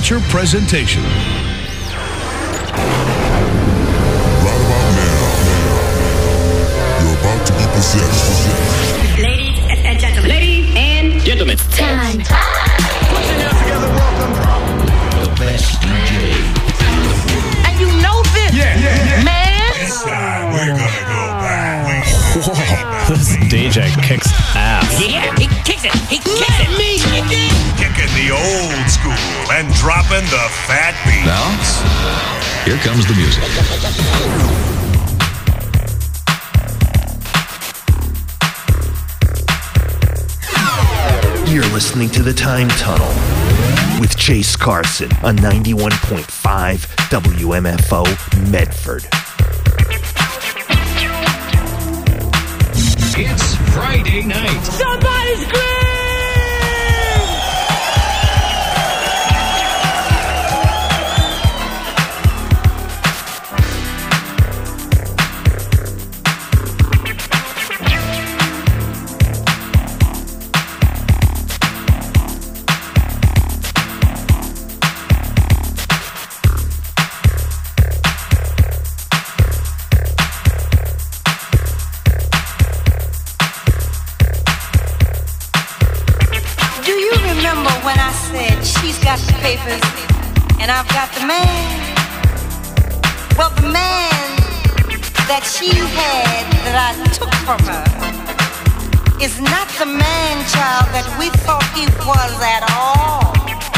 signature presentation. Right about now, you're about to be possessed. Ladies and gentlemen. Ladies and gentlemen. It's time. Put your hands together, welcome the best DJ. And you know this, man. This time we're gonna go back. This DJ kicks ass. Yeah, he kicks it. He kicks it. Me. Kicking the old school and dropping the fat beat. Now, here comes the music. You're listening to The Time Tunnel with Chase Carson on 91.5 WMFO Medford. It's Friday night. Somebody scream! Papers, and I've got the man. Well, the man that she had that I took from her is not the man, child, that we thought he was at all.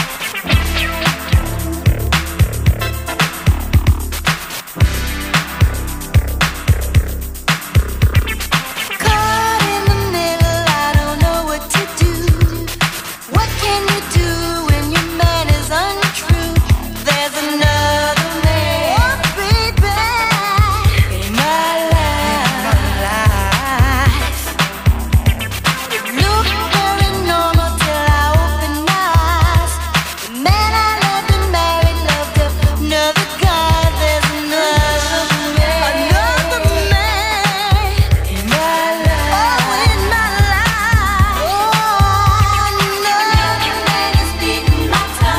Caught in the middle, I don't know what to do. What can you do? Untrue, there's another man, oh, baby, in my life. It looked very normal till I opened my eyes. The man I loved and married loved another guy. There's another man in my life. Oh, in my life. Oh, another man is beating my time.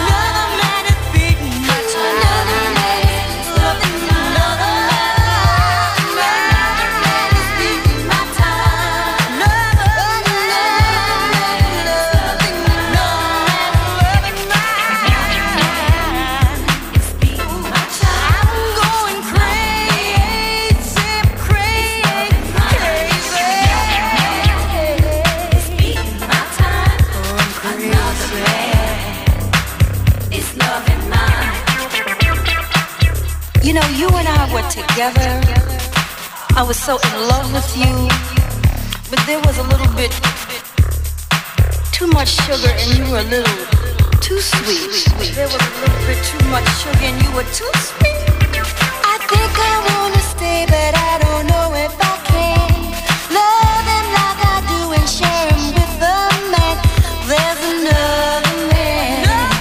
You know, you and I were together. I was so in love with you, but there was a little bit too much sugar and you were a little too sweet. There was a little bit too much sugar and you were too sweet. I think I wanna stay, but I don't know if I can. Love him like I do and share him with the man. There's another man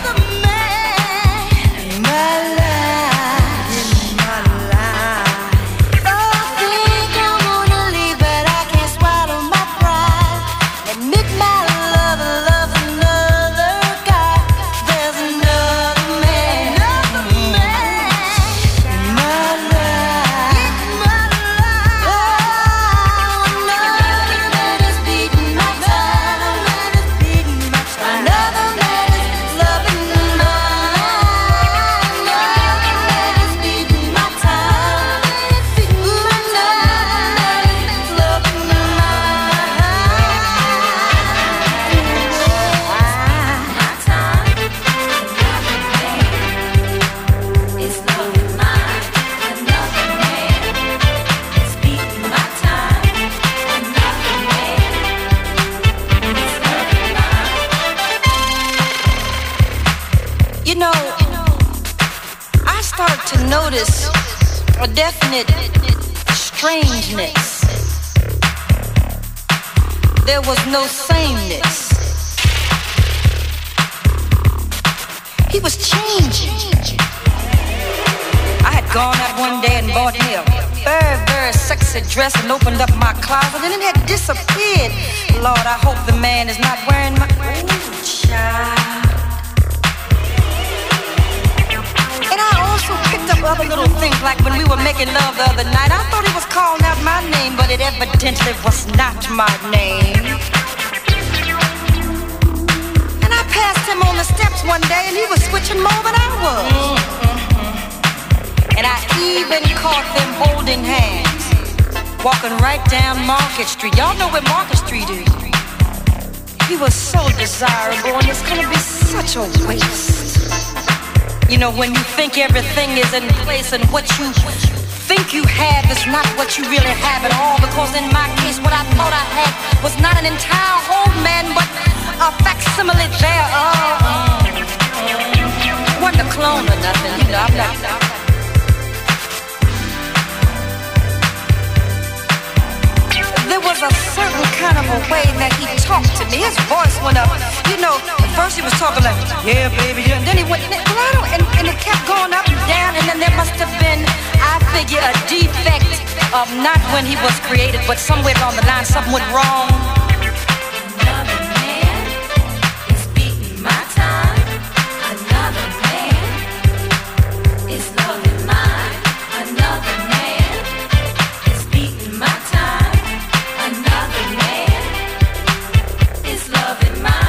in my life. Notice a definite strangeness. There was no sameness. He was changing. I had gone out one day and bought me a very, very sexy dress and opened up my closet and it had disappeared. Lord, I hope the man is not wearing my... Ooh, child. also picked up other little things, like when we were making love the other night. I thought he was calling out my name, but it evidently was not my name. And I passed him on the steps one day, and he was switching more than I was. And I even caught them holding hands, walking right down Market Street. Y'all know where Market Street is. He was so desirable, and it's gonna be such a waste. You know, when you think everything is in place and what you think you have is not what you really have at all. Because in my case, what I thought I had was not an entire whole man, but a facsimile thereof. Wasn't a clone or nothing, you know, I'm not. There was a certain kind of a way that he talked to me. His voice went up. You know, at first he was talking like, yeah, baby, yeah. And then he went, and it kept going up and down. And then there must have been, I figure, a defect of not when he was created, but somewhere along the line, something went wrong. Another man is beating my time. Another man is loving mine. Another man is beating my time. Another man is loving mine.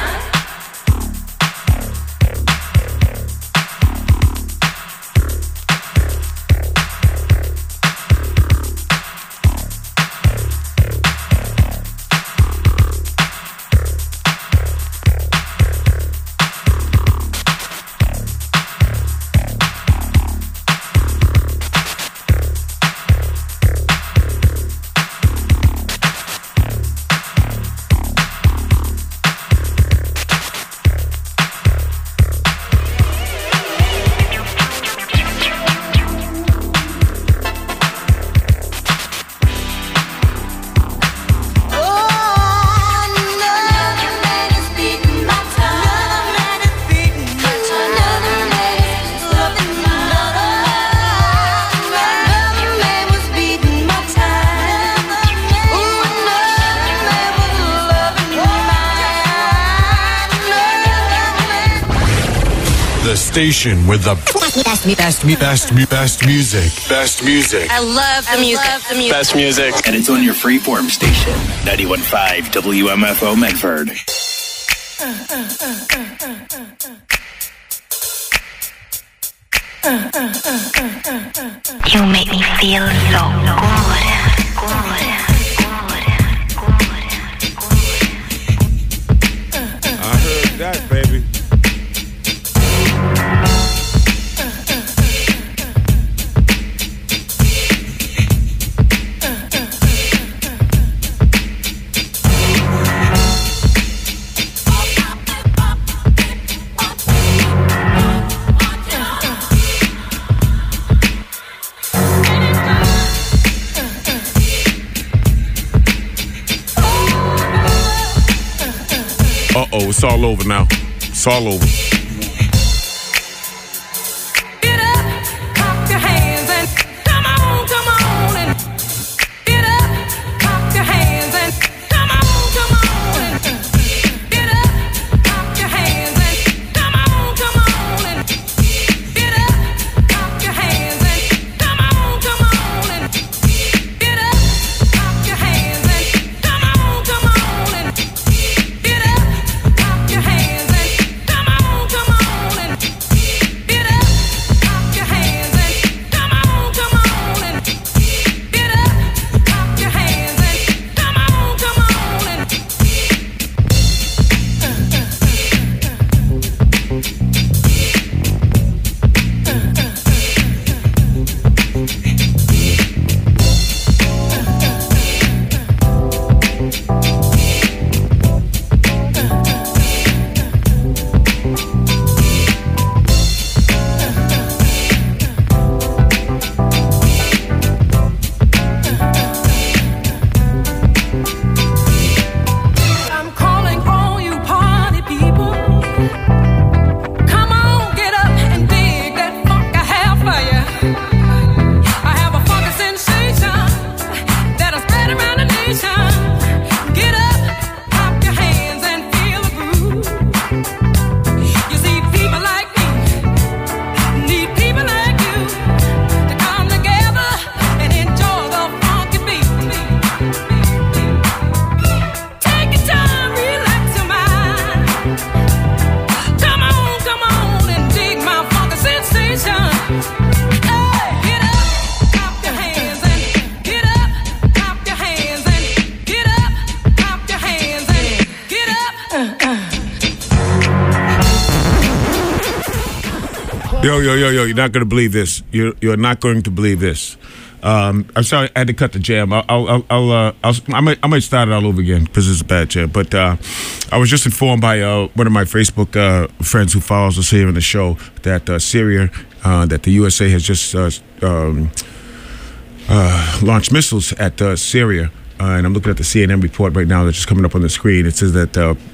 Station with the best music. I love the music. Best music. And it's on your freeform station, 91.5 WMFO Medford. You make me feel so good. I heard that, baby. Uh-oh, it's all over now. It's all over. Get up, clap your hands and come on and get up, clap your hands and come on and get up, clap your hands and come on and get up, clap your hands and come on and get up, clap your hands and come on and get up, clap your hands and come on. Yo, you're not going to believe this. You're not going to believe this. I'm sorry, I had to cut the jam. I might start it all over again because it's a bad jam. But I was just informed by one of my Facebook friends who follows us here in the show that Syria, that the USA has just launched missiles at Syria. And I'm looking at the CNN report right now that's just coming up on the screen. It says that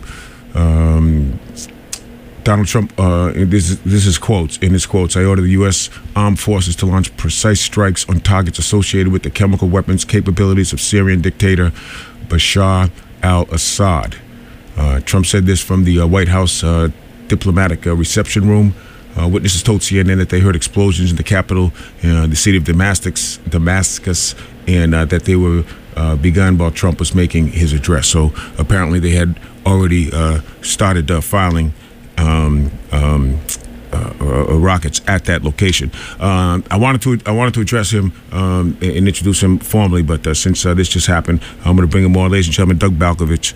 Donald Trump, this is quotes. In his quotes, I order the U.S. Armed Forces to launch precise strikes on targets associated with the chemical weapons capabilities of Syrian dictator Bashar al-Assad. Trump said this from the White House diplomatic reception room. Witnesses told CNN that they heard explosions in the capital, the city of Damascus, and that they were begun while Trump was making his address. So apparently they had already started filing rockets at that location. I wanted to address him and introduce him formally, but since this just happened, I'm going to bring him on. Ladies and gentlemen, Doug Balkovich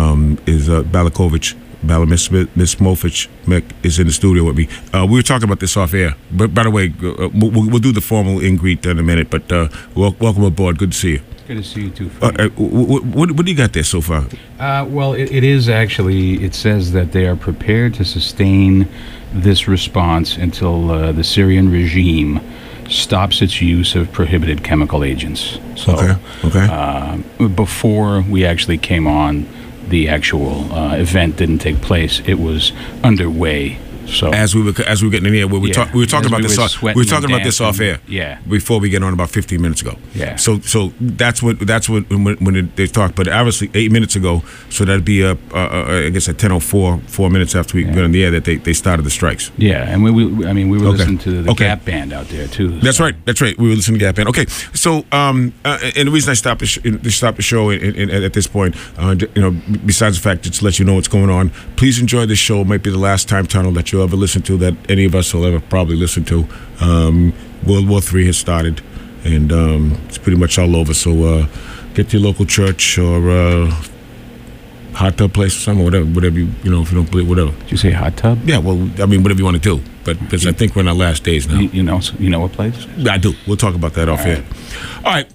Balamismovich is in the studio with me. We were talking about this off air. But by the way, we'll do the formal in-greet in a minute. But welcome aboard. Good to see you. Good to see you too. What do you got there so far? Well, it is actually. It says that they are prepared to sustain this response until the Syrian regime stops its use of prohibited chemical agents. So, okay. Before we actually came on, the actual event didn't take place. It was underway. So as we were getting in here, we were talking about this off air. Yeah. Before we get on about 15 minutes ago. Yeah. So that's when they talked. But obviously 8 minutes ago. So that'd be I guess at 10:04, 4 minutes after we got on the air that they started the strikes. Yeah, and we were listening to the Gap Band out there too. That's right. We were listening to Gap Band. Okay. So and the reason I stopped the show at this point, besides the fact just to let you know what's going on, please enjoy this show. It might be the last time tunnel that you'll ever listen to, that any of us will ever probably listen to. World War III has started, and it's pretty much all over. So get to your local church or hot tub place or something, whatever you if you don't believe, whatever. Did you say hot tub? Yeah, well, I mean, whatever you want to do. But because I think we're in our last days now. You know what place? I do. We'll talk about that off air. All right.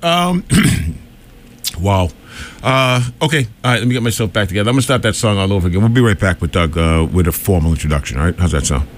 Wow. Okay. All right. Let me get myself back together. I'm gonna start that song all over again. We'll be right back with Doug with a formal introduction. All right. How's that sound?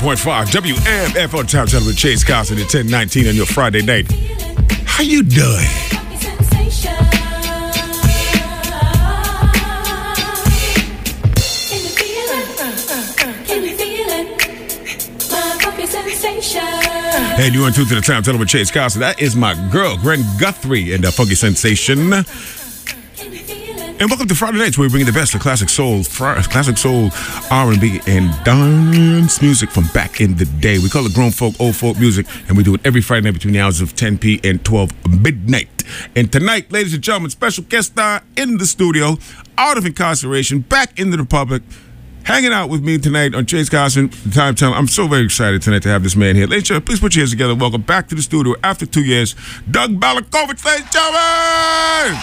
91.5 WMFO Time Tunnel with Chase Carson at 10:19 on your Friday night. How you doing? And you are tuned to the Time Tunnel with Chase Carson. That is my girl, Gwen Guthrie, and Funky Sensation. And welcome to Friday Nights, where we bring you the best of classic soul, R&B, and dance music from back in the day. We call it grown folk, old folk music, and we do it every Friday night between the hours of 10 p. and 12 midnight. And tonight, ladies and gentlemen, special guest star in the studio, out of incarceration, back in the Republic, hanging out with me tonight on Chase Carson, the Time Tunnel. I'm so very excited tonight to have this man here. Ladies and gentlemen, please put your hands together. Welcome back to the studio after 2 years, Doug Balakovich, ladies and gentlemen!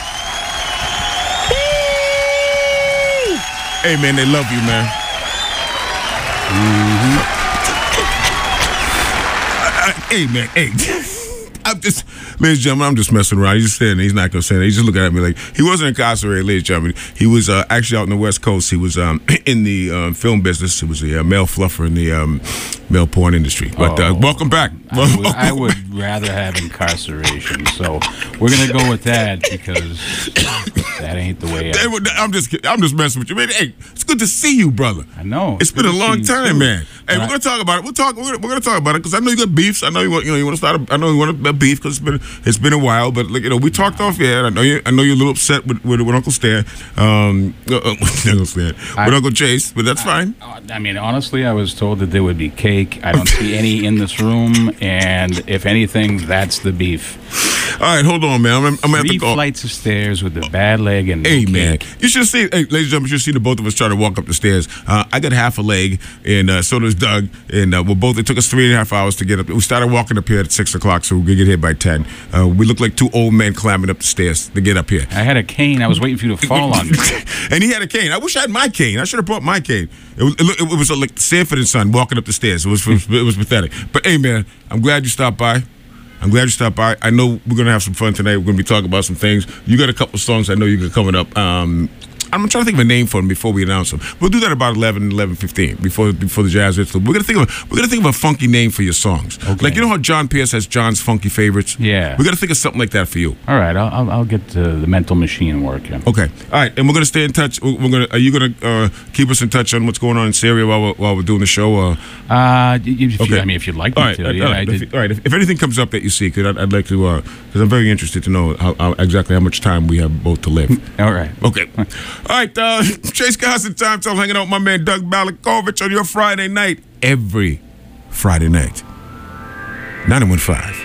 Hey, man, they love you, man. Hey, man, hey. Ladies and gentlemen, I'm just messing around. He's just saying he's not going to say that. He's just looking at me like he wasn't incarcerated, ladies and gentlemen. He was actually out on the West Coast. He was in the film business. He was a male fluffer in the male porn industry. But welcome back. I would rather have incarceration. So we're going to go with that because that ain't the way. I'm just messing with you, man. Hey, it's good to see you, brother. I know. It's been a long time, man. Hey, we're going to talk about it. We're going to talk about it because I know you got beefs. I know you want to start. I know you want to beef because it's been a while. But like, we talked off air. I know you're a little upset with Uncle Stan, with Uncle Chase, but that's fine. I mean, honestly, I was told that there would be cake. I don't see any in this room, and if anything, that's the beef. All right, hold on, man. I'm gonna have to go. 3 flights of stairs with the bad leg and hey, cake. Man, you should see. Hey, ladies and gentlemen, you should see the both of us try to walk up the stairs. I got half a leg, and so does Doug. And we're both. It took us 3.5 hours to get up. We started walking up here at 6 o'clock, so we could get here by 10. We look like 2 old men climbing up the stairs to get up here. I had a cane. I was waiting for you to fall on me. And he had a cane. I wish I had my cane. I should have brought my cane. It was like Sanford and Son walking up the stairs. It was pathetic. But hey, man, I'm glad you stopped by. I know we're going to have some fun tonight. We're going to be talking about some things. You got a couple of songs I know you got coming up. I'm trying to think of a name for them before we announce them. We'll do that about 11:15 before the jazz hits. We're gonna think of a funky name for your songs. Okay. Like, you know how John Pierce has John's funky favorites. Yeah. We're gonna think of something like that for you. All right, I'll get the mental machine working. Okay. All right, and we're gonna stay in touch. Are you gonna keep us in touch on what's going on in Syria while we're doing the show? If you'd like me to. All right. If anything comes up that you see, I'd like to, because I'm very interested to know exactly how much time we have both to live. All right. Okay. All right, Chase Carson, Time Tunnel, hanging out with my man Doug Balakovich on your Friday night. Every Friday night. 91.5.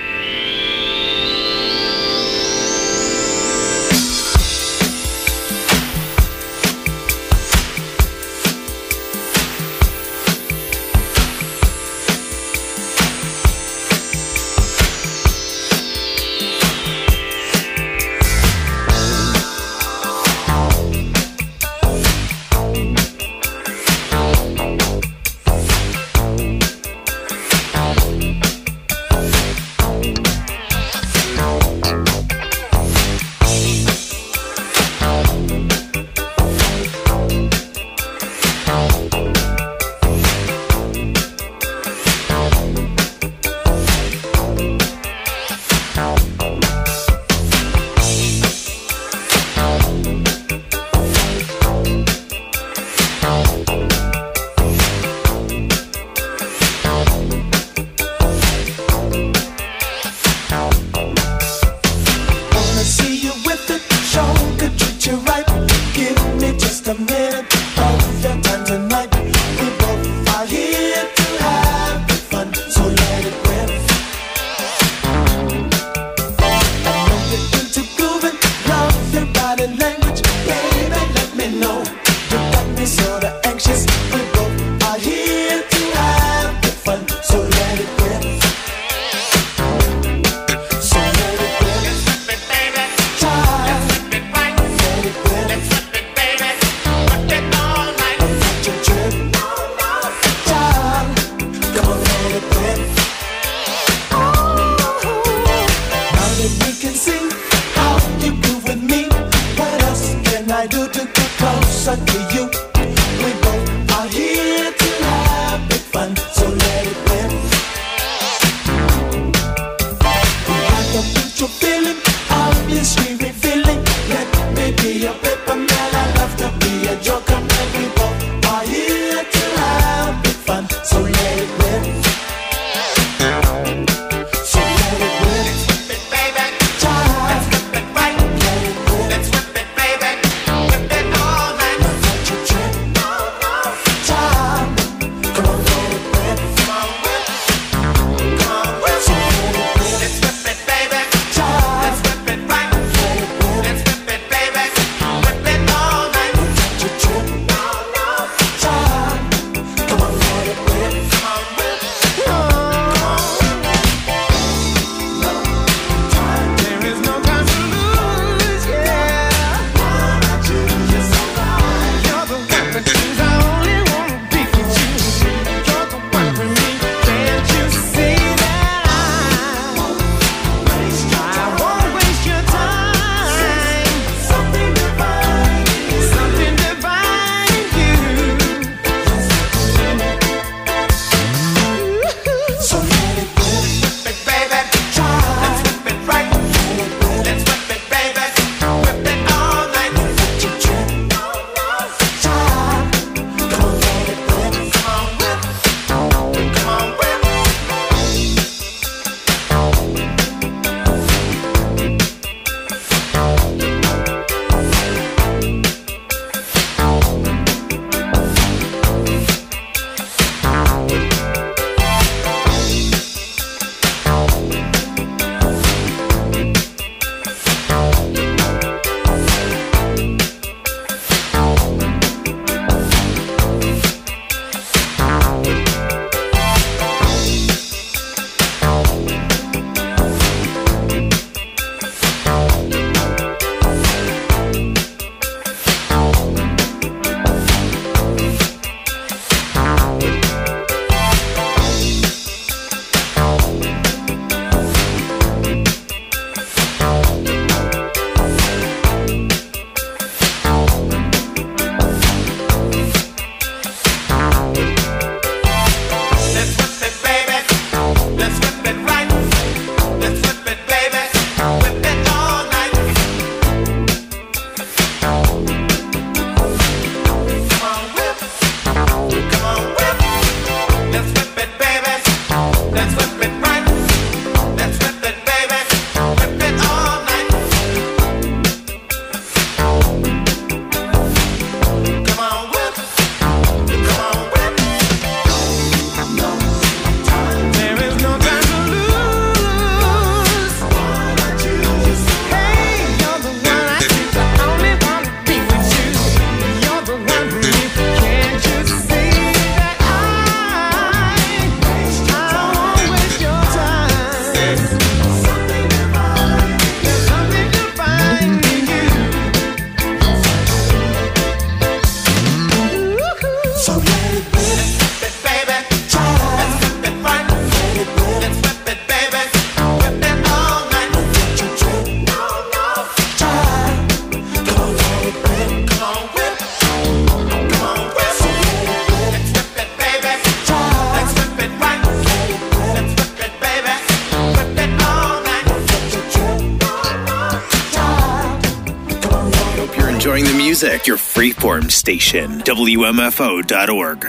music, your freeform station, WMFO.org.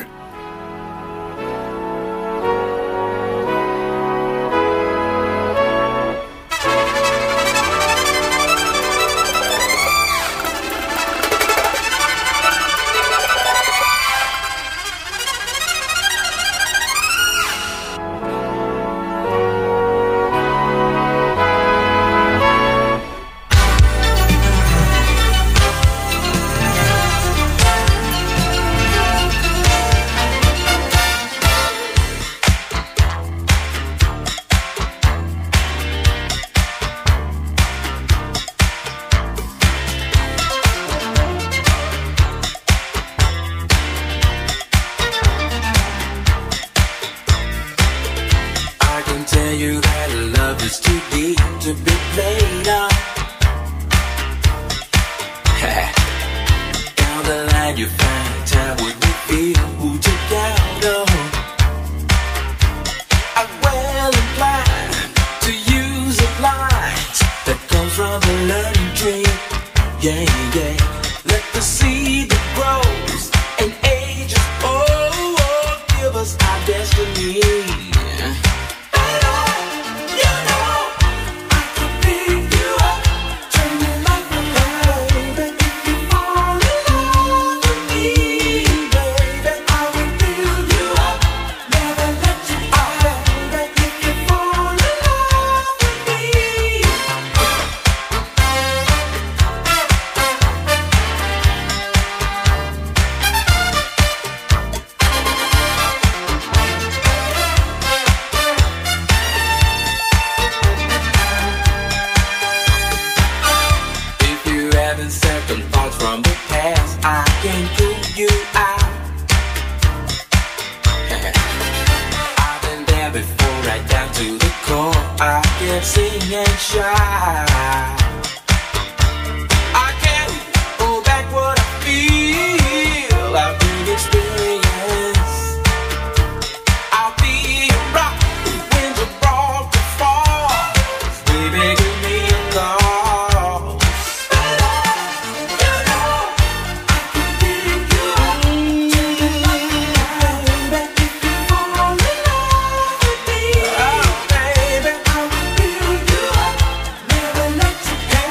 Never let you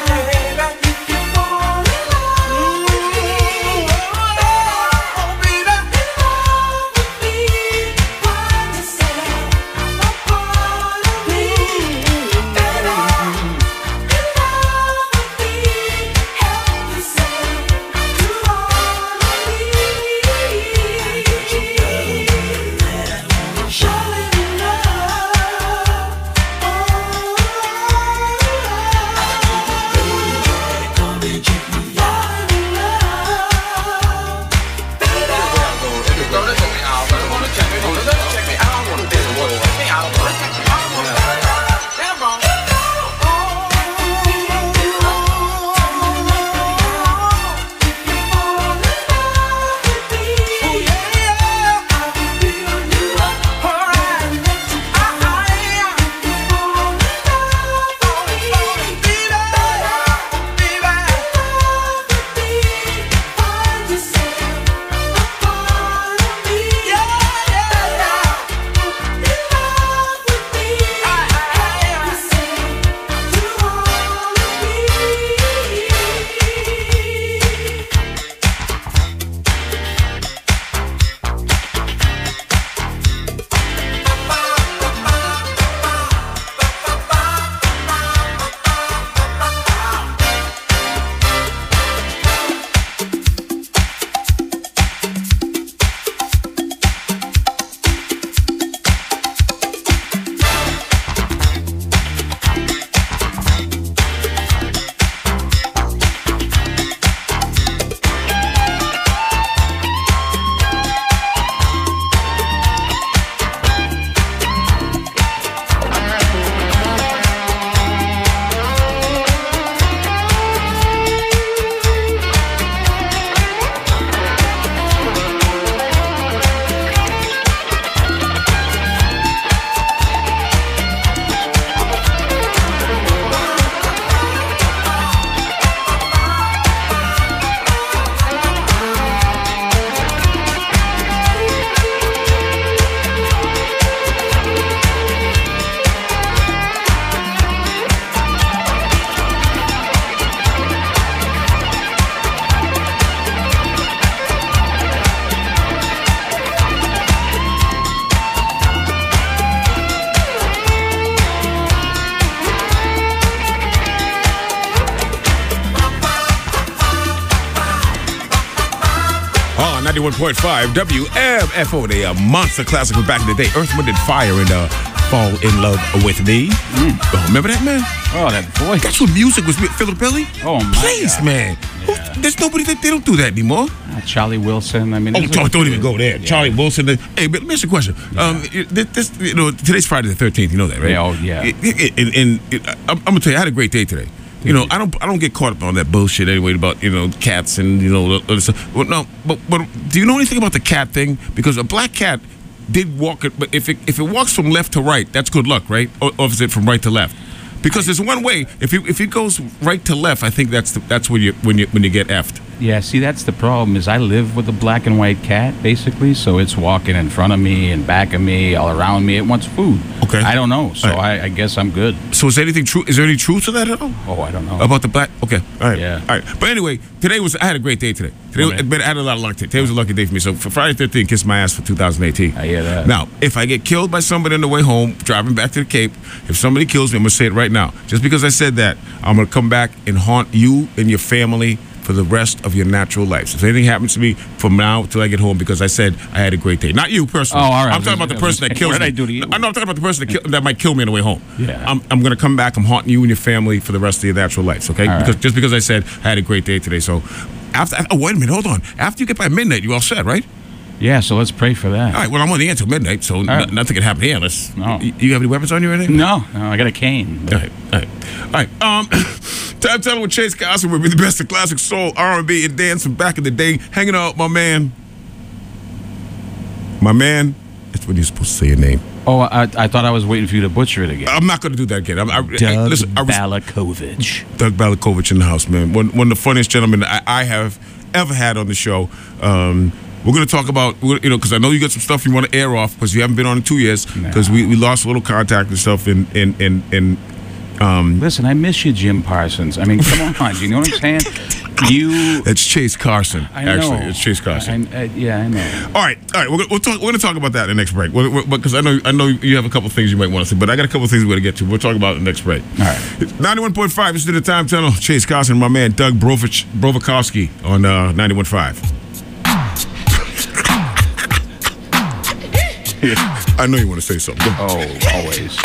91.5 WMFO, the monster classic from back in the day. Earth, Wind, and Fire and Fall in Love with Me. Oh, remember that, man? Oh, that voice. That's what music was. Philip Billy? Oh, my Please, God. man. Yeah. There's nobody that they don't do that anymore. Charlie Wilson. I mean, Don't even go there. Yeah. Charlie Wilson. Hey, but let me ask you a question. Today's Friday the 13th. You know that, right? Yeah, oh, yeah. And I'm gonna tell you, I had a great day today. You know, I don't get caught up on that bullshit anyway about cats and other stuff. Well, no, but do you know anything about the cat thing? Because a black cat did walk it, but if it walks from left to right, that's good luck, right? Or is it from right to left? Because there's one way. If it goes right to left, I think that's when you get effed. Yeah, see, that's the problem. Is I live with a black and white cat, basically, so it's walking in front of me and back of me, all around me. It wants food. Okay. I don't know, so Right. I guess I'm good. So is there anything true? Is there any truth to that at all? Oh, I don't know. About the black? Okay. All right. Yeah. All right. But anyway, I had a great day today. But I had a lot of luck today. Today was a lucky day for me. So for Friday 13th, kiss my ass for 2018. I hear that. Now, if I get killed by somebody on the way home, driving back to the Cape, if somebody kills me, I'm going to say it right now. Just because I said that, I'm going to come back and haunt you and your family for the rest of your natural life. So if anything happens to me from now till I get home, because I said I had a great day. Not you personally. Oh, all right. I'm talking about the person that kills me. What did I do to you? No, I'm talking about the person that might kill me on the way home. Yeah. I'm going to come back. I'm haunting you and your family for the rest of your natural lives, okay? All right. Just because I said I had a great day today. So wait a minute, hold on. After you get by midnight, you all set, right? Yeah, so let's pray for that. All right, well, I'm on the air until midnight, so right. nothing can happen here. No. You have any weapons on you or anything? No, I got a cane. All right. Time Tunnel with Chase Carson will be the best of classic soul, R&B, and dance from back in the day. Hanging out, my man. My man, that's when you're supposed to say your name. Oh, I thought I was waiting for you to butcher it again. I'm not going to do that again. Doug Balakovich. Doug Balakovich in the house, man. One of the funniest gentlemen I have ever had on the show. We're going to talk about, because I know you got some stuff you want to air off because you haven't been on in 2 years because we lost a little contact and stuff. Listen, I miss you, Jim Parsons. I mean, come on. Do you know what I'm saying? It's Chase Carson. I know. Actually, it's Chase Carson. Yeah, I know. All right. We're going to talk about that in the next break because I know you have a couple things you might want to say, but I got a couple things we're going to get to. We'll talk about it in the next break. All right. 91.5. This is the Time Tunnel. Chase Carson, my man Doug Brovikowski on 91.5. I know you want to say something. Oh, always.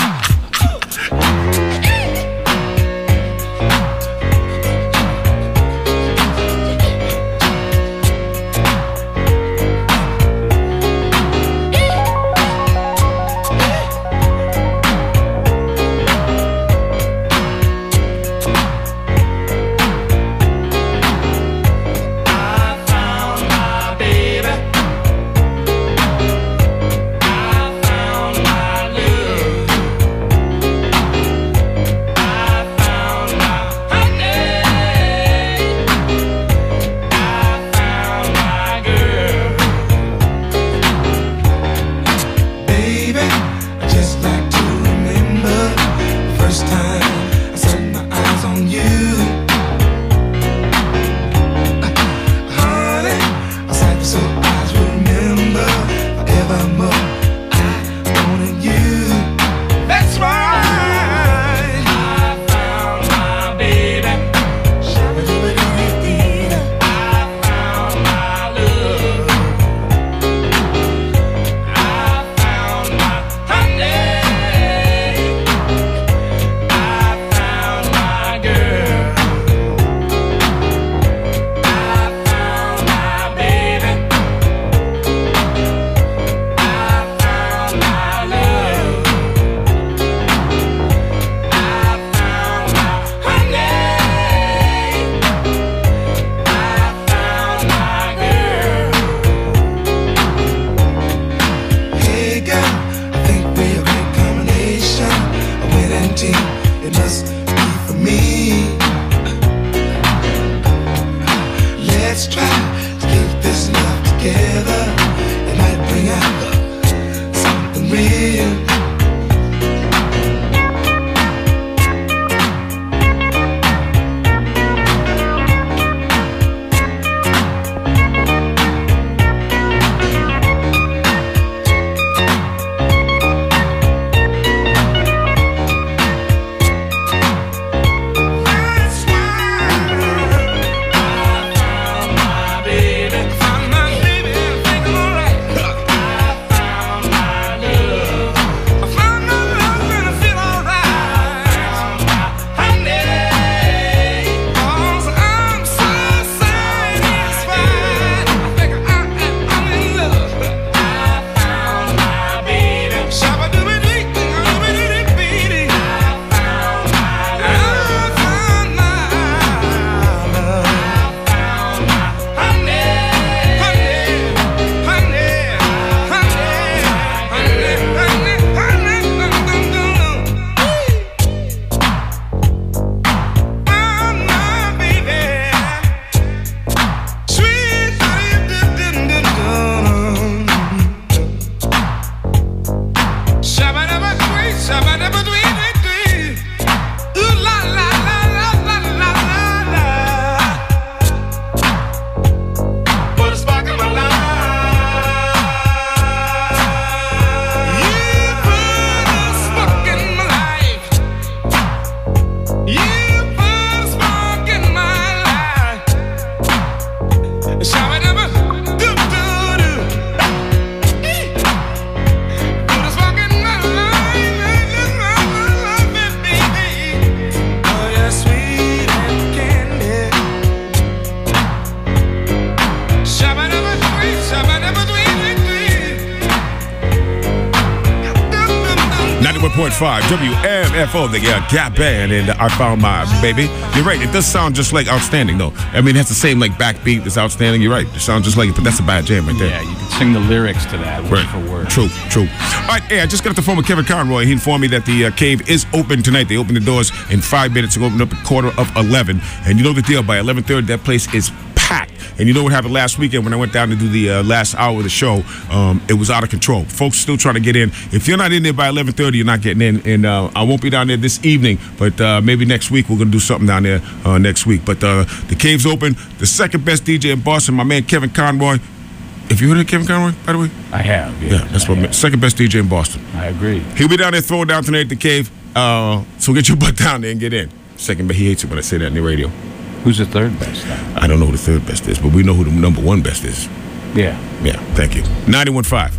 WMFO, the Gap Band, and I Found My Baby. You're right, it does sound just like Outstanding, though. I mean, it has the same, like, backbeat as Outstanding. You're right, it sounds just like it, but that's a bad jam right there. Yeah, you can sing the lyrics to that word for word. True. All right, hey, I just got off the phone with Kevin Conroy. He informed me that the cave is open tonight. They open the doors in 5 minutes. It'll open up at 11:15. And you know the deal, by 11:30, that place is packed. And you know what happened last weekend when I went down to do the last hour of the show? It was out of control. Folks still trying to get in. If you're not in there by 11:30, you're not getting in. And I won't be down there this evening, but maybe next week we're going to do something down there next week. But the cave's open. The second best DJ in Boston, my man Kevin Conroy. Have you heard of Kevin Conroy, by the way? I have, yeah. That's my second best DJ in Boston. I agree. He'll be down there throwing down tonight at the cave. So get your butt down there and get in. Second, but he hates it when I say that on the radio. Who's the third best now? I don't know who the third best is, but we know who the number one best is. Yeah. Yeah, thank you. 91.5.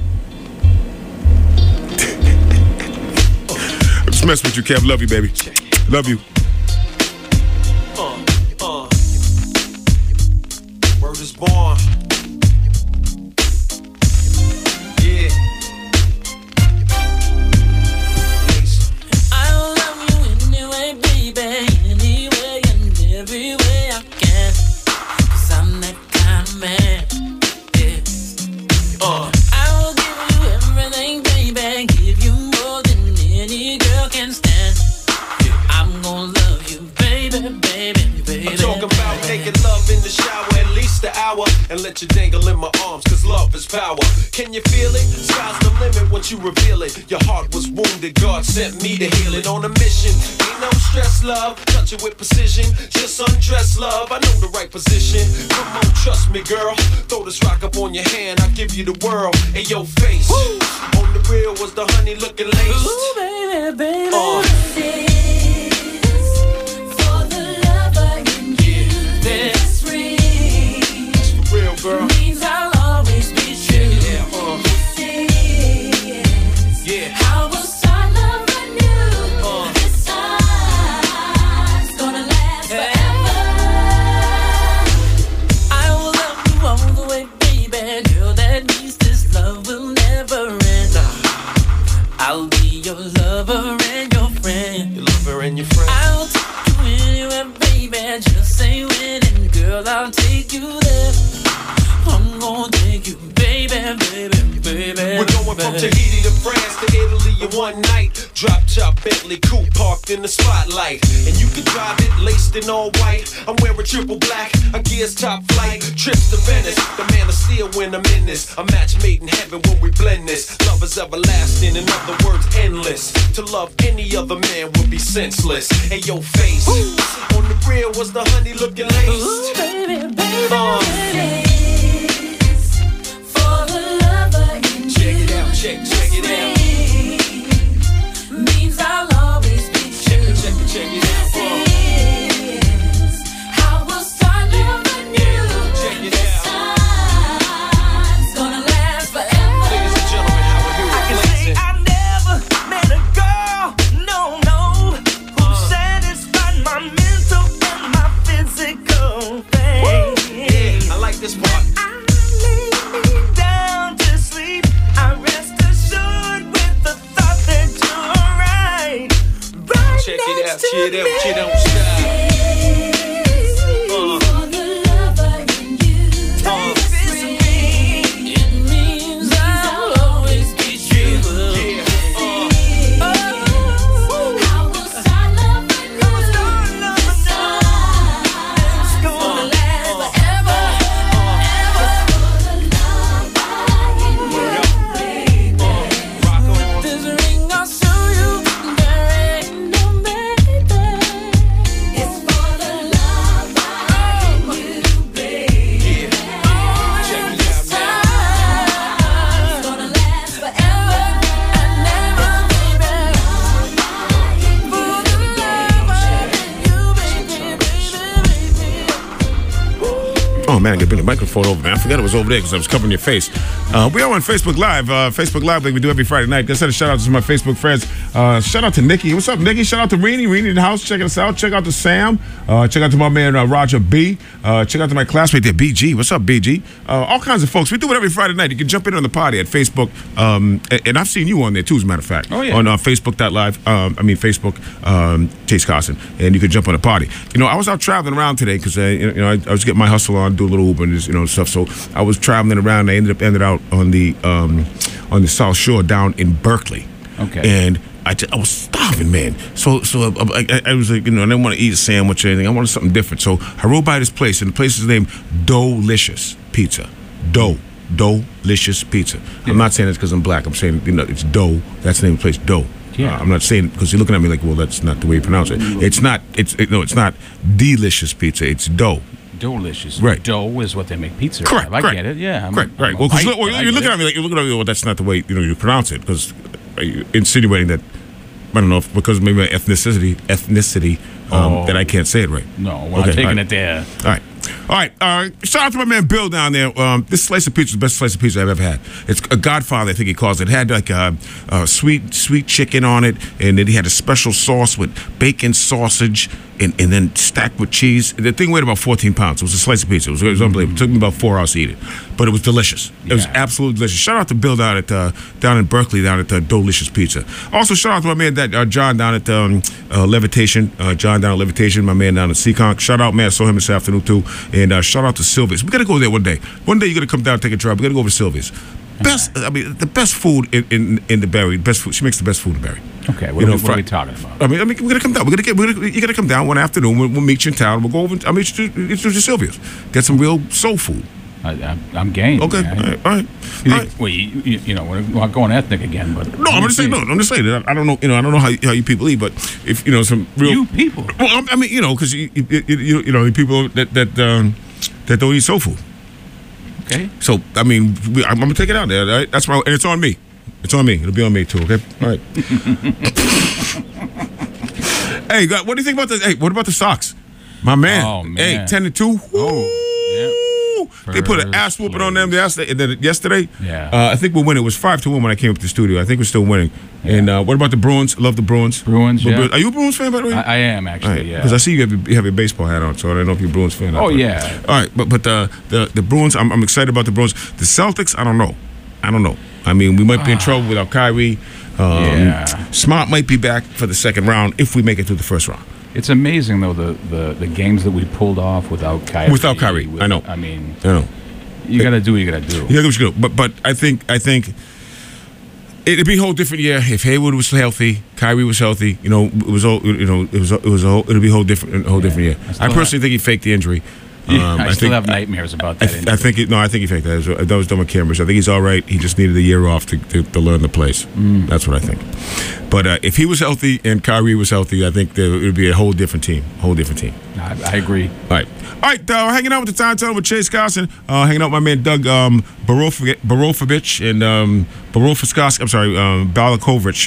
I'm just messing with you, Kev. Love you, baby. Love you. Word is born. Yeah. I'll love you anyway, baby. Anyway and every way I can. 'Cause I'm that kind of man. I will give you everything, baby. Give you more than any girl can stand. I'm gonna love you, baby, baby, baby. I'm talking about making love in the shower at least an hour and let you dangle in my arms, 'cause love is power. Can you feel it? Sky's the limit once you reveal it. Your heart was wounded, God sent me to heal it. On a mission, ain't no stress, love. Touch it with precision, just undress, love. I know the right position. Come on, trust me, girl. Throw this rock up on your hand, I'll give you the world. And your face, on the real was the honey looking laced. Ooh, baby, baby. This ring for real, girl. means I'll always be true. Yeah. How will start loving you? This time's gonna last forever. I will love you all the way, baby. Girl, that means this love will never end. I'll be your lover and your friend. Your lover and your friend. I'll take you anywhere, baby. Just say when, and girl, I'll take you there. I'm gonna take you, baby, baby, baby. We're going from Tahiti to France to Italy in one night. Drop top Bentley coupe parked in the spotlight, and you can drive it laced in all white. I'm wearing triple black, a gear's top flight. Trips to Venice, the man of steel when I'm in this. A match made in heaven when we blend this. Love is everlasting, in other words, endless. To love any other man would be senseless. Hey, your face on the real was the honey looking laced. Ooh, baby, baby. For the lover in Check you. it out, check it out. Means I'll always be true. Check it out. How we'll start loving you. Check it This out. time's gonna last forever. Ladies and gentlemen, how are you? I can say I never met a girl, no, who satisfied my mental and my physical thing. Yeah, I like this part. I lay me down to sleep. I rest assured with the thought that you're right. Check it out, cheer it out, cheer don't stop. For the lover in you. Take this ring. It means I'll always be true. How will start loving you? This time's gonna last forever. This ring I'll show you man, I got to bring the microphone over, man. I forgot it was over there because I was covering your face. We are on Facebook Live. Facebook Live like we do every Friday night. Just had a shout out to my Facebook friends. Shout out to Nikki. What's up, Nikki? Shout out to Reenie in the house. Checking us out. Check out to Sam. Check out to my man Roger B. Check out to my classmate there, BG. What's up, BG? All kinds of folks. We do it every Friday night. You can jump in on the party at Facebook. And I've seen you on there too, as a matter of fact. Oh, yeah. On Facebook.live. Facebook, Chase Carson. And you can jump on the party. You know, I was out traveling around today because I was getting my hustle on, do a little Uber and just, stuff. So I was traveling around. I ended out on the South Shore down in Berkeley. Okay. And I was starving, man. So I was like, I didn't want to eat a sandwich or anything. I wanted something different. So I rode by this place, and the place is named Doughlicious Pizza. Doughlicious Pizza. Yeah. I'm not saying it's because I'm black. I'm saying it's Dough. That's the name of the place, Dough. Yeah. I'm not saying because you're looking at me like, well, that's not the way you pronounce it. It's not. It's not delicious pizza. It's Dough. Delicious. Right. Dough is what they make pizza. Correct. I get it. Yeah. Correct. Right. Well, because you're looking at me like well, that's not the way you pronounce it, because you're insinuating that I don't know if because maybe my ethnicity that I can't say it right. No, we're not taking it there. All right. Shout out to my man Bill down there. This slice of pizza is the best slice of pizza I've ever had. It's a Godfather, I think he calls it. It had like a sweet chicken on it, and then he had a special sauce with bacon, sausage, and then stacked with cheese. The thing weighed about 14 pounds. It was a slice of pizza. It was unbelievable. It took me about 4 hours to eat it, but it was delicious. It was absolutely delicious. Shout out to Bill down in Berkeley, down at Doughlicious Pizza. Also, shout out to my man John down at Levitation. John down at Levitation. My man down at Seekonk. Shout out, man. I saw him this afternoon too. And shout out to Sylvia's. We got to go there one day. One day you're going to come down and take a drive. We got to go over to Sylvia's. The best food in the Berry. Best food. She makes the best food in Berry. Okay, what are we talking about? I mean, we're going to come down. You got to come down one afternoon. We'll meet you in town. We'll go over. I'll meet you to Sylvia's. Get some real soul food. I'm game. Okay, all right. Well, we're not going ethnic again, but no, I'm just saying. That I don't know. I don't know how you people eat, but if some real people. Well, I mean, because you people that don't eat soul food. Okay. So I mean, I'm gonna take it out there. Right? That's and it's on me. It's on me. It'll be on me too. Okay. All right. Hey, what do you think about this? Hey, what about the Sox? My man. Oh man. Hey, 10-2. Oh. They put an ass whooping on them yesterday. Yeah. I think we'll win. It was 5-1 when I came up to the studio. I think we're still winning. Yeah. And what about the Bruins? Love the Bruins. Bruins, yeah. Are you a Bruins fan, by the way? I am, actually, yeah. Because I see you have your baseball hat on, so I don't know if you're a Bruins fan. Oh, yeah. All right, but the Bruins, I'm excited about the Bruins. The Celtics, I don't know. I mean, we might be in trouble without Kyrie. Smart might be back for the second round if we make it through the first round. It's amazing, though, the games that we pulled off without Kyrie. Without Kyrie, I know. I mean, I know. You got to do what you got to do. Yeah, what you do. But I think it'd be a whole different year if Hayward was healthy, Kyrie was healthy. It'd be a whole different year. I personally think he faked the injury. I still have nightmares about that injury. I think he faked that. That was done with cameras. I think he's all right. He just needed a year off to learn the plays. That's what I think. But if he was healthy and Kyrie was healthy, I think it would be a whole different team. I agree. All right. We're hanging out with the Time Tunnel with Chase Carson. Hanging out with my man Doug Barofovich and Balakovich,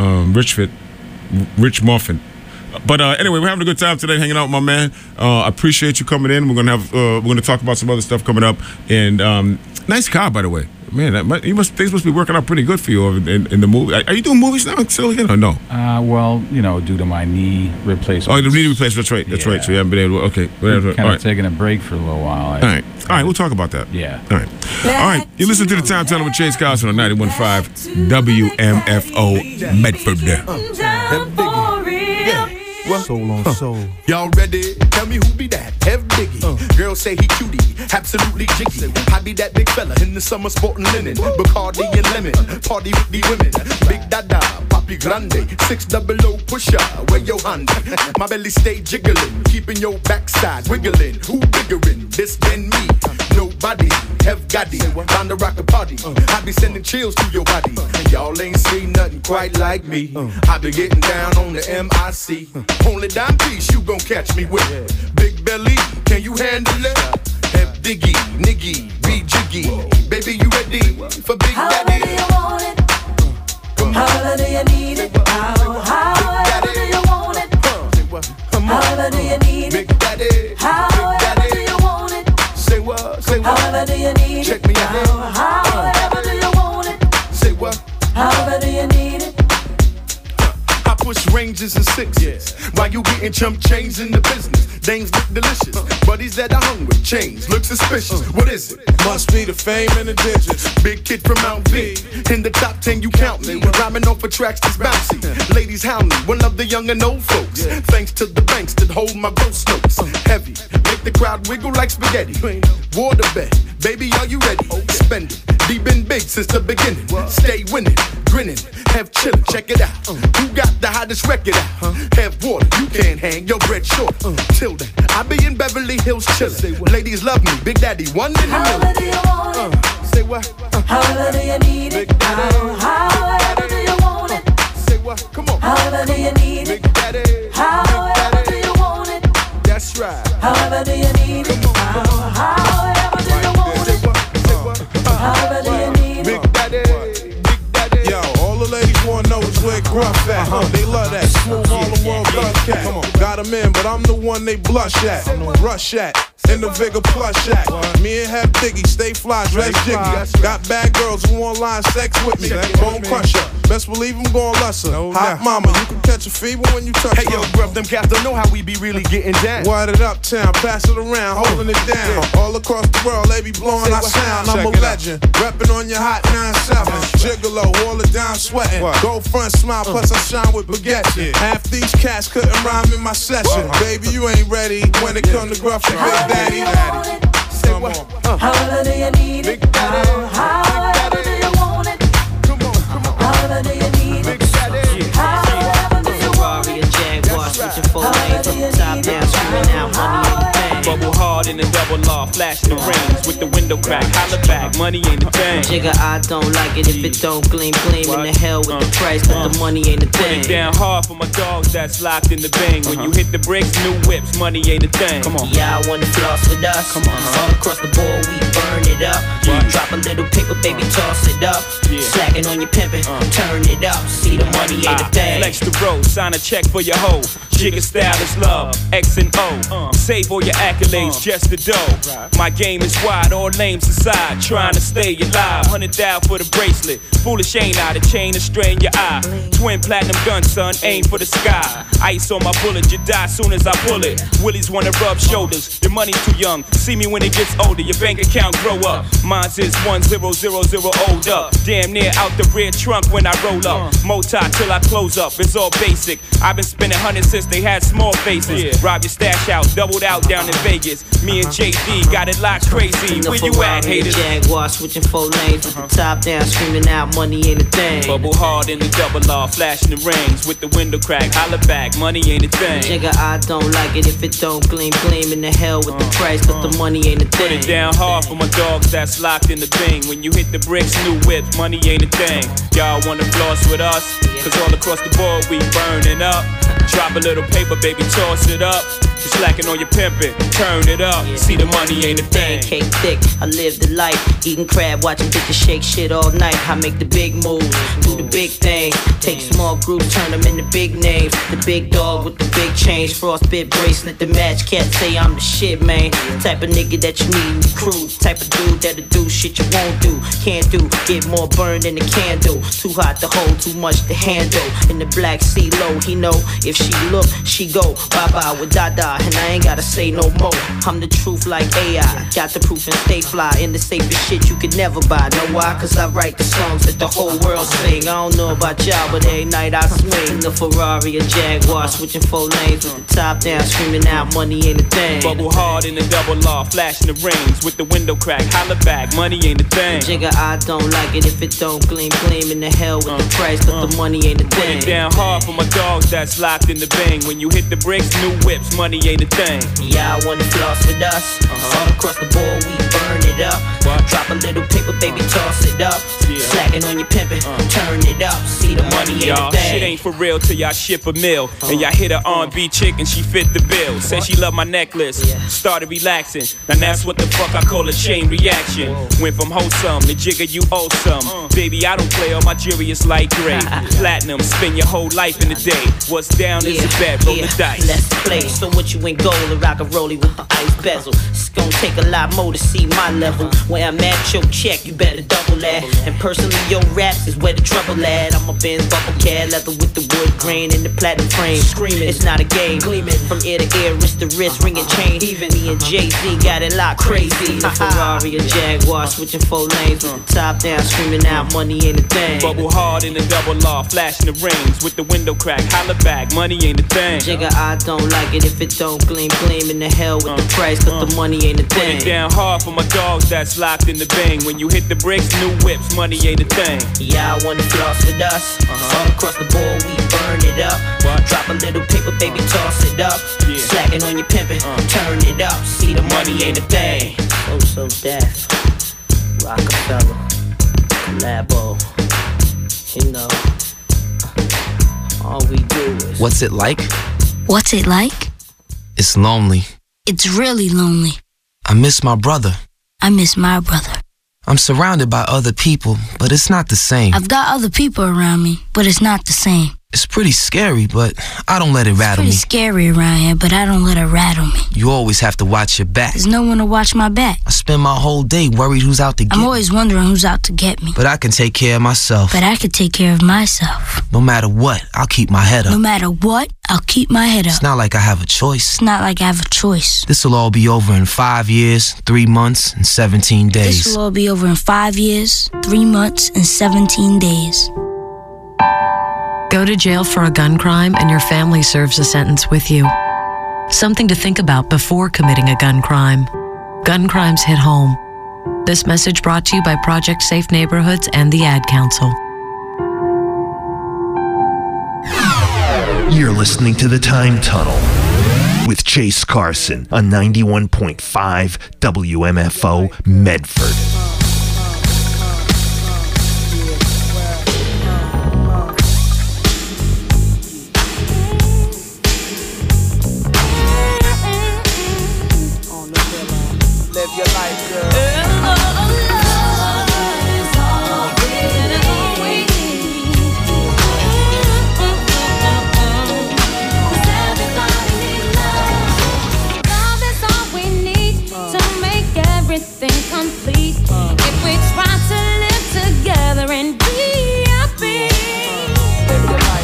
Rich Muffin. But anyway, we're having a good time today, hanging out with my man. I appreciate you coming in. We're gonna talk about some other stuff coming up. And nice car, by the way. Man, things must be working out pretty good for you in the movie. Are you doing movies now still again or no? Well, due to my knee replacement. Oh, the knee replacement. That's right. That's right. So you haven't been able to. Okay. Kind of taking a break for a little while. All right. We'll talk about that. Yeah. All right. You listen to the Time Tunnel with Chase Carson on 91.5 WMFO Medford. Soul on soul. Y'all ready? Tell me who be that? F Biggie. Girls say he cutie, absolutely jiggy. I be that big fella in the summer sporting linen. Bacardi and lemon, party with the women. Big Dada, Papi Grande, 600 pusher. Where your hand? My belly stay jiggling, keeping your backside wiggling. Who biggerin'? This than me? Nobody. F Gotti, bound to rock a party. I be sending chills to your body. Y'all ain't seen nothing quite like me. I be getting down on the MIC. Only dime piece you gon' catch me with. Big belly, can you handle it? F Diggy, Niggy, be jiggy. Baby, you ready for Big Daddy? How do you want it? How do you need it? How do you want it? How do you need it? Big Daddy, How do you want it? say what? need Check it? me out. However do you want it? Say what? However do you need it? I push ranges and sixes while you getting chump change in the business. Dames look delicious, buddies that are hungry. Chains look suspicious. What is it? Must be the fame and the digits. Big kid from Mount V. In the top 10, you count me. Rhyming off for tracks that's bouncy. Ladies hound me. One of the young and old folks. Thanks to the banks that hold my ghost notes. Heavy. Make the crowd wiggle like spaghetti. Waterbed. Baby, are you ready? Spend it. Deep been big since the beginning. Stay winning. Grinning. Have chillin'. Check it out. Who got the hottest record out? Have water. You can't hang your bread short. Till then, I be in Beverly Hills chillin'. Ladies love me. Big Daddy, 1 in a million. However do you want it? Say what? However do you need it? However do you want it? Say what? Come on. However do you need it? Big Daddy. However do you want it? That's right. However do you need it? However do you want it? However do you need it? Big Daddy. Big Daddy. Yo, all the ladies wanna know is where Gruff at. They love that smooth all the world love cat. Got him in, but I'm the one they blush at. Rush at. In the Vigor plush shack. Me and Hep Diggy, stay fly, dress jiggy. Got bad girls who want line sex with me. Bone crusher, best believe I'm gon' lust her. Hot mama, you can catch a fever when you touch her. Hey yo, Gruff, them cats don't know how we be really getting down. Wide it uptown, pass it around, holding it down. All across the world, they be blowing our sound. I'm a legend, reppin' on your hot 9-7. Gigolo, all the down sweating. Go front smile, plus I shine with baguettes. Half these cats couldn't rhyme in my session. Baby, you ain't ready when it come to Gruff and Big Daddy. Say what? However do you need it? However do you want it? Come on. However do you need it? However do you want it? Ferrari, a Jaguar, switching 4 lanes from the top down, screaming out money in the bank. Bubble hard in the double law, flashing the rings with the window crack. Holla back, money ain't a thing. Jigga, I don't like it if it don't gleam. In the hell with the price, but the money ain't a thing. Put it down hard for my dogs that's locked in the bang. When you hit the bricks, new whips, money ain't a thing. Come on. Yeah, I wanna floss with us. Come on. All across the board, we burn it up. Drop a little paper, baby, toss it up. Slacking on your pimpin', turn it up. See the money ain't a thing. Flex the road, sign a check for your hoe. Jigga style is love, X and O. Save all your accolades, just the dough. My game is wide, all lanes aside. Trying to stay alive, 100,000 for the bracelet. Foolish ain't I, the chain to strain your eye. Twin platinum gun, son, aim for the sky. Ice on my bullet, you die soon as I pull it. Willies wanna rub shoulders, your money too young. See me when it gets older, your bank account grow up. Mine's is 1000 old up. Damn near out the rear trunk when I roll up. Moti till I close up, it's all basic. I've been spending hundreds since they had small faces. Rob your stash out, doubled out down in Vegas. Me and JD got it locked crazy. Where you at, haters? Jaguar, switching 4 lanes with the top down, screaming out money ain't a thing. Bubble hard in the double law, flashing the rings with the window crack. Holla back, money ain't a thing. Jigga, I don't like it if it don't gleam. In the hell with the price, but the money ain't a thing. Put it down hard for my dogs that's locked in the bing. When you hit the bricks, new whip, money ain't a thing. Y'all wanna floss with us? Cause all across the board we burning up. Drop a little paper, baby, toss it up. You slacking on your pimpin', turn it up. See the money ain't a thing. Cake thick, I live the life. Eating crab, watching bitches shake shit all night. I make the big moves, do the big thing. Take small groups, turn them into big names. The big dog with the big change, frostbit bracelet. The match cat say I'm the shit, man. Type of nigga that you need in the crew. Type of dude that'll do shit you won't do. Can't do, get more burned than a candle. Too hot to hold, too much to handle. In the black sea low, he know if she look, she go. Bye-bye with Dada, and I ain't gotta say no more. I'm the truth like AI. Got the proof and stay fly. In the safest shit you could never buy. Know why? Cause I write the songs that the whole world sing. I don't know about y'all, but every night I swing. The Ferrari, a Jaguar, switching 4 lanes with the top down, screaming out money ain't a thing. Bubble hard in the double law, flashing the rings with the window crack. Holla back, money ain't a thing. Jigga, I don't like it if it don't gleam. In the hell with the price, but the money ain't a thing. Put it down hard for my dogs that's locked in the bang. When you hit the bricks, new whips, money ain't a thing. Yeah, I wanna floss with us. All across the board, we burn it up. Drop a little paper, baby, toss it up. Slacking on your pimpin', turn it up. See the money ain't a thing. Shit ain't for real till y'all ship a meal. And y'all hit a R&B chick and she fit the bill. Said she loved my necklace, started relaxing. Now that's what the fuck I call a chain reaction. Went from wholesome to Jigga, you awesome. Baby, I don't play, all my jewelry is light gray. Platinum, spend your whole life in a day. What's down down is a bet, roll the dice. Let's play. So what you ain't gold or rock a rollie with the ice bezel. It's gonna take a lot more to see my level. Where I'm at, your check, you better double that. And personally, your raps is where the trouble at. I'm a Benz bubble cat, leather with the wood grain and the platinum frame. Screaming, it's not a game. Gleaming from ear to ear, wrist to wrist, ringing chain. Even me and Jay-Z got it locked crazy. A Ferrari, a Jaguar, switching 4 lanes with the top down, screaming out, money ain't a thing. Bubble hard in the double law, flashing the rings with the window crack. Holla back, money ain't a thing. Jigga, I don't like it if it don't gleam. Gleam in the hell with the price, cause the money ain't a thing. Put it down hard for my dogs that's locked in the bang. When you hit the bricks, new whips, money ain't a thing. Y'all wanna floss with us? All across the board, we burn it up. Drop a little paper, baby, toss it up. Slacking on your pimpin', turn it up. See, the money ain't a thing. So deaf, Rockefeller, Collabo, you know. All we do is. What's it like? What's it like? It's lonely. It's really lonely. I miss my brother. I miss my brother. I'm surrounded by other people, but it's not the same. I've got other people around me, but it's not the same. It's pretty scary, but I don't let it rattle me. It's pretty scary around here, but I don't let it rattle me. You always have to watch your back. There's no one to watch my back. I spend my whole day worried who's out to get me. I'm always wondering who's out to get me. But I can take care of myself. But I can take care of myself. No matter what, I'll keep my head up. No matter what, I'll keep my head up. It's not like I have a choice. It's not like I have a choice. This'll all be over in 5 years, 3 months, and 17 days. This'll all be over in 5 years, 3 months, and 17 days. Go to jail for a gun crime and your family serves a sentence with you. Something to think about before committing a gun crime. Gun crimes hit home. This message brought to you by Project Safe Neighborhoods and the Ad Council. You're listening to The Time Tunnel with Chase Carson on 91.5 WMFO Medford.